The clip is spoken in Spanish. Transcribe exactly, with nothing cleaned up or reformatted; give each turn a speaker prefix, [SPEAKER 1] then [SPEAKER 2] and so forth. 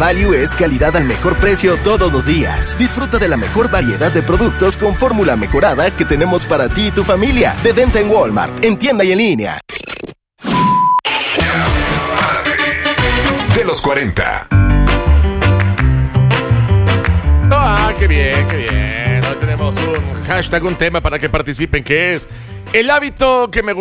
[SPEAKER 1] Value es calidad al mejor precio todos los días. Disfruta de la mejor variedad de productos con fórmula mejorada que tenemos para ti y tu familia. De venta en Walmart, en tienda y en línea.
[SPEAKER 2] De los cuarenta.
[SPEAKER 3] Ah, qué bien, qué bien. Hoy tenemos un hashtag, un tema para que participen, que es el hábito que me gusta.